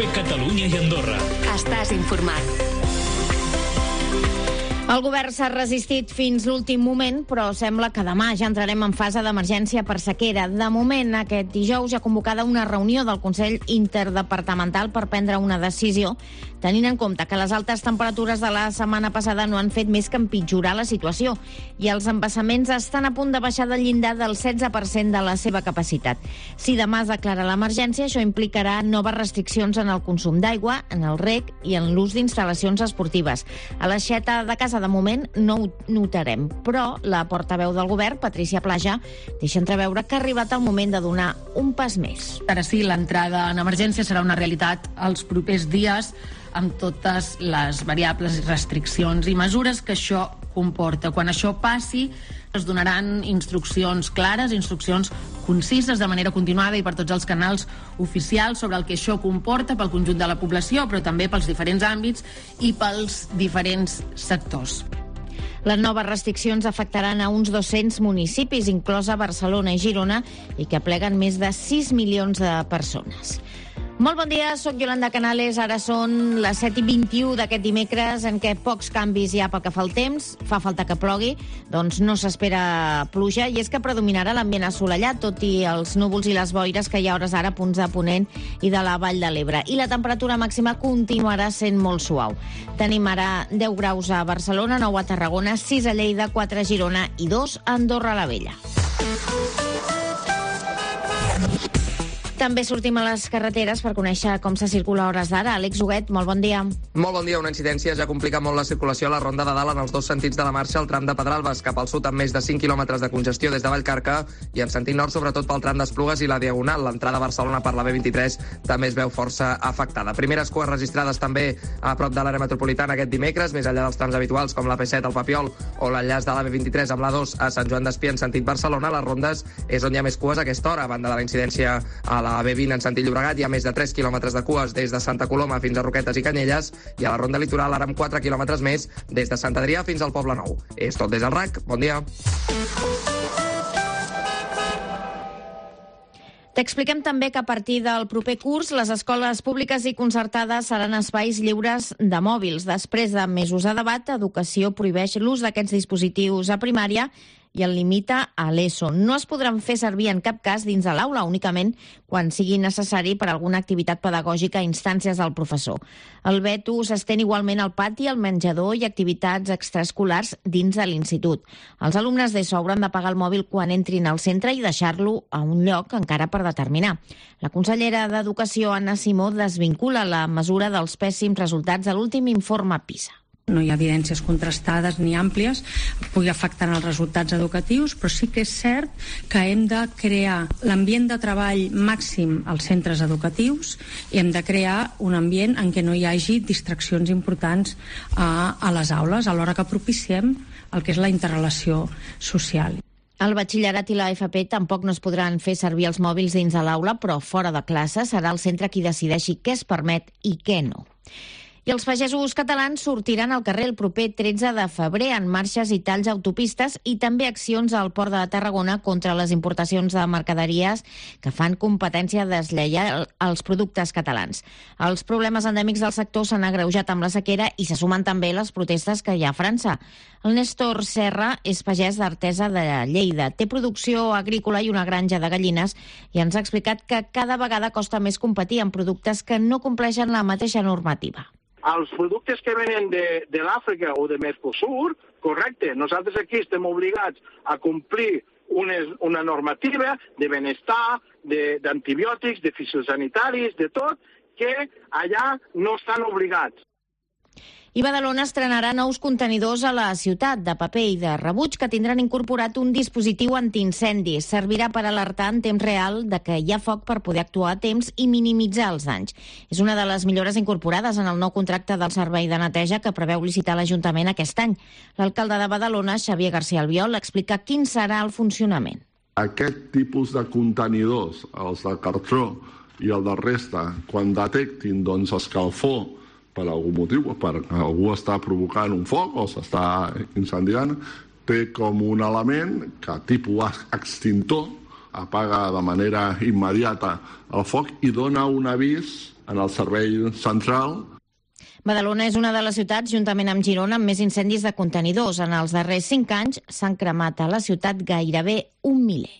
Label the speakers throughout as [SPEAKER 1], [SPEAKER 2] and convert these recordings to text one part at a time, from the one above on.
[SPEAKER 1] COPE Catalunya i Andorra.
[SPEAKER 2] Estàs informat.
[SPEAKER 3] El govern s'ha resistit fins l'últim moment, però sembla que demà ja entrarem en fase d'emergència per sequera. De moment, aquest dijous ja ha convocada una reunió del Consell Interdepartamental per prendre una decisió, tenint en compte que les altes temperatures de la setmana passada no han fet més que empitjorar la situació i els embassaments estan a punt de baixar del llindar del 16% de la seva capacitat. Si demà es declara l'emergència, això implicarà noves restriccions en el consum d'aigua, en el reg i en l'ús d'instal·lacions esportives. A l'aixeta de casa, de moment, no ho notarem, però la portaveu del govern, Patricia Plaja, deixa entreveure que ha arribat el moment de donar un pas més.
[SPEAKER 4] Ara sí, l'entrada en emergència serà una realitat els propers dies, amb totes les variables, restriccions i mesures que això comporta. Quan això passi, es donaran instruccions clares, instruccions concises de manera continuada i per tots els canals oficials sobre el que això comporta pel conjunt de la població, però també pels diferents àmbits i pels diferents sectors.
[SPEAKER 3] Les noves restriccions afectaran a uns 200 municipis, inclosa Barcelona i Girona, i que apleguen més de 6 milions de persones. Molt bon dia, sóc Yolanda Canales. Ara són les 7:21 d'aquest dimecres, en què pocs canvis hi ha pel que fa al temps. Fa falta que plogui, doncs no s'espera pluja, i és que predominarà l'ambient assolellat, tot i els núvols i les boires que hi ha hores ara a punts de Ponent i de la Vall de l'Ebre. I la temperatura màxima continuarà sent molt suau. Tenim ara 10 graus a Barcelona, 9 a Tarragona, 6 a Lleida, 4 a Girona i 2 a Andorra la Vella. També sortim a les carreteres per conèixer com se circula a hores d'ara. Àlex Huguet, molt bon dia.
[SPEAKER 5] Molt bon dia. Una incidència ja complica molt la circulació a la Ronda de Dalt en els dos sentits de la marxa, al tram de Pedralbes, cap al sud amb més de 5 quilòmetres de congestió des de Vallcarca, i en sentit nord, sobretot pel tram d'Esplugues i la Diagonal. L'entrada a Barcelona per la B23 també es veu força afectada. Primeres cues registrades també a prop de l'àrea metropolitana aquest dimecres, més enllà dels trams habituals com la P7 al Papiol o l'enllaç de la B23 amb la 2 a Sant Joan d'Espí en sentit Barcelona. Les rondes és on hi ha més cues a aquesta hora. A banda de la incidència a la B20 en sentit Llobregat, hi ha més de 3 quilòmetres de cues des de Santa Coloma fins a Roquetes i Canyelles, i a la Ronda Litoral ara amb 4 quilòmetres més des de Sant Adrià fins al Poble Nou. És tot des del RAC. Bon dia.
[SPEAKER 3] T'expliquem també que a partir del proper curs les escoles públiques i concertades seran espais lliures de mòbils. Després de mesos de debat, Educació prohibeix l'ús d'aquests dispositius a primària i el limita a l'ESO. No es podran fer servir en cap cas dins de l'aula, únicament quan sigui necessari per alguna activitat pedagògica a instàncies del professor. El veto s'estén igualment al pati, al menjador i activitats extraescolars dins de l'institut. Els alumnes d'ESO hauran de pagar el mòbil quan entrin al centre i deixar-lo a un lloc encara per determinar. La consellera d'Educació, Anna Simó, desvincula la mesura dels pèssims resultats de l'últim informe PISA.
[SPEAKER 6] No hi ha evidències contrastades ni àmplies que pugui afectar els resultats educatius, però sí que és cert que hem de crear l'ambient de treball màxim als centres educatius i hem de crear un ambient en què no hi hagi distraccions importants a les aules, alhora que propiciem el que és la interrelació social.
[SPEAKER 3] El batxillerat i la FP tampoc no es podran fer servir els mòbils dins de l'aula, però fora de classe serà el centre qui decideixi què es permet i què no. I els pagesos catalans sortiran al carrer el proper 13 de febrer en marxes i talls a autopistes i també accions al Port de Tarragona contra les importacions de mercaderies que fan competència deslleial als productes catalans. Els problemes endèmics del sector s'han agreujat amb la sequera i se sumen també les protestes que hi ha a França. El Néstor Serra és pagès d'Artesa de Lleida. Té producció agrícola i una granja de gallines i ens ha explicat que cada vegada costa més competir amb productes que no compleixen la mateixa normativa.
[SPEAKER 7] Els productes que venen de l'Àfrica o de Mercosur, correcte, nosaltres aquí estem obligats a complir una normativa de benestar, d'antibiòtics, de fitosanitaris, de tot, que allà no estan obligats.
[SPEAKER 3] I Badalona estrenarà nous contenidors a la ciutat de paper i de rebuig que tindran incorporat un dispositiu antiincendi. Servirà per alertar en temps real de que hi ha foc per poder actuar a temps i minimitzar els danys. És una de les millores incorporades en el nou contracte del servei de neteja que preveu licitar l'Ajuntament aquest any. L'alcalde de Badalona, Xavier García Albiol, explica quin serà el funcionament.
[SPEAKER 8] Aquest tipus de contenidors, els de cartró i el de resta, quan detectin escalfor per algun motiu, perquè algú està provocant un foc o s'està incendiant, té com un element que tipus extintor apaga de manera immediata el foc i dona un avís en el servei central.
[SPEAKER 3] Badalona és una de les ciutats, juntament amb Girona, amb més incendis de contenidors. En els darrers 5 anys s'han cremat a la ciutat gairebé 1 miler.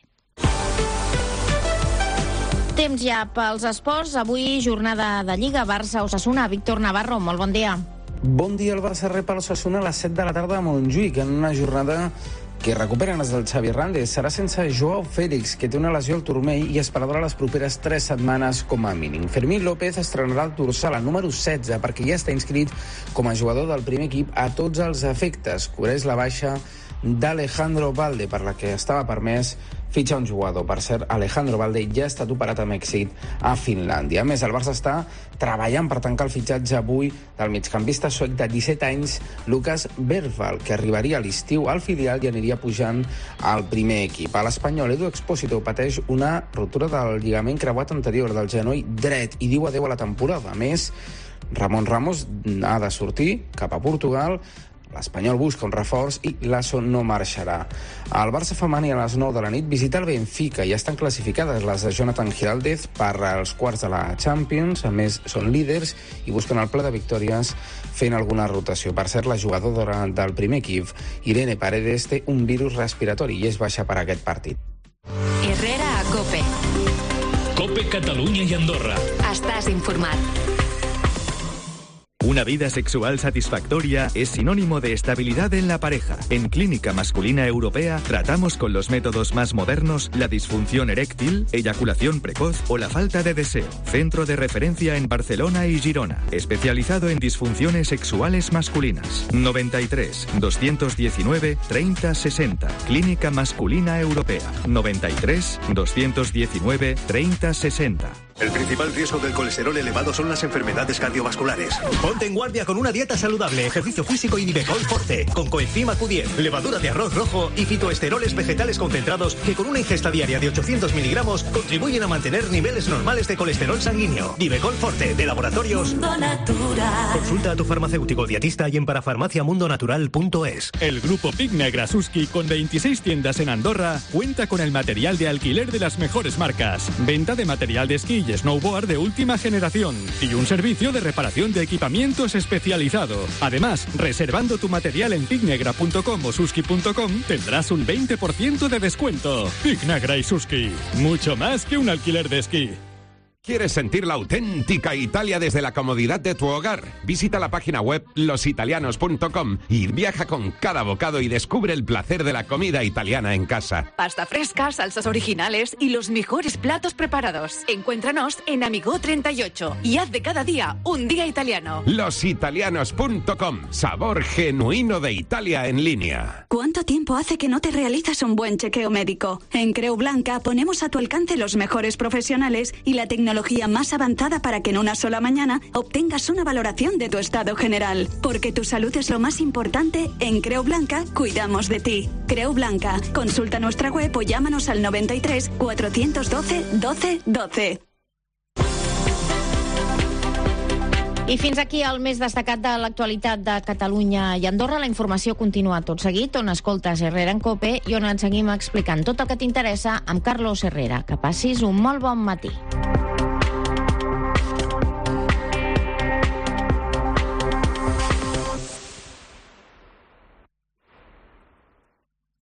[SPEAKER 3] Temps ja pels esports. Avui jornada de Lliga Barça-Osasuna. Víctor Navarro, molt bon dia.
[SPEAKER 1] Bon dia. El Barça rep el Osasuna a les 7 de la tarda a Montjuïc, en una jornada que recuperen els del Xavi Hernández. Serà sense Joao Félix, que té una lesió al turmell i es perdrà les properes 3 setmanes com a mínim. Fermín López estrenarà el dorsal, el número 16, perquè ja està inscrit com a jugador del primer equip a tots els efectes. Cobreix la baixa d'Alejandro Balde, per la que estava permès fitxar un jugador. Per cert, Alejandro Balde ja ha estat operat amb èxit a Finlàndia. A més, el Barça està treballant per tancar el fitxatge avui del migcampista suec de 17 anys, Lucas Bergvall, que arribaria a l'estiu al filial i aniria pujant al primer equip. A l'Espanyol, Edu Expósito pateix una ruptura del lligament creuat anterior del genoll dret i diu adeu a la temporada. A més, Ramon Ramos ha de sortir cap a Portugal. L'Espanyol busca un reforç i Lasso no marxarà. El Barça femení a les 9 de la nit visita el Benfica i estan classificades les de Jonathan Giraldez per als quarts de la Champions. A més, són líders i busquen el pla de victòries fent alguna rotació. Per cert, la jugadora del primer equip, Irene Paredes, té un virus respiratori i és baixa per aquest partit.
[SPEAKER 2] Herrera a COPE.
[SPEAKER 9] COPE Catalunya i Andorra.
[SPEAKER 2] Estàs informat.
[SPEAKER 10] Una vida sexual satisfactoria es sinónimo de estabilidad en la pareja. En Clínica Masculina Europea tratamos con los métodos más modernos la disfunción eréctil, eyaculación precoz o la falta de deseo. Centro de referencia en Barcelona y Girona. Especializado en disfunciones sexuales masculinas. 93 219 30 60. Clínica Masculina Europea. 93 219 30 60.
[SPEAKER 11] El principal riesgo del colesterol elevado son las enfermedades cardiovasculares. Ponte en guardia con una dieta saludable, ejercicio físico y Nivecol Forte, con coenzima Q10, levadura de arroz rojo y fitoesteroles vegetales concentrados que con una ingesta diaria de 800 miligramos contribuyen a mantener niveles normales de colesterol sanguíneo. Nivecol Forte, de Laboratorios
[SPEAKER 2] Mundo Natural.
[SPEAKER 11] Consulta a tu farmacéutico dietista y en parafarmaciamundonatural.es.
[SPEAKER 9] El grupo Pic Negra Suski, con 26 tiendas en Andorra, cuenta con el material de alquiler de las mejores marcas, venta de material de esquí y snowboard de última generación y un servicio de reparación de equipamientos especializado. Además, reservando tu material en picnegra.com o suski.com tendrás un 20% de descuento. Pic Negra y Suski, mucho más que un alquiler de esquí.
[SPEAKER 12] ¿Quieres sentir la auténtica Italia desde la comodidad de tu hogar? Visita la página web lositalianos.com y viaja con cada bocado y descubre el placer de la comida italiana en casa.
[SPEAKER 2] Pasta fresca, salsas originales y los mejores platos preparados. Encuéntranos en Amigo 38 y haz de cada día un día italiano.
[SPEAKER 12] Lositalianos.com. Sabor genuino de Italia en línea.
[SPEAKER 13] ¿Cuánto tiempo hace que no te realizas un buen chequeo médico? En Creu Blanca ponemos a tu alcance los mejores profesionales y la tecnología más avanzada para que en una sola mañana obtengas una valoración de tu estado general. Porque tu salud es lo más importante, en Creu Blanca cuidamos de ti. Creu Blanca. Consulta nuestra web o llámanos al 93 412 12 12.
[SPEAKER 3] I fins aquí el més destacat de l'actualitat de Catalunya i Andorra. La informació continua tot seguit, on escoltes Herrera en COPE i on et seguim explicant tot el que t'interessa amb Carlos Herrera. Que passis un molt bon matí.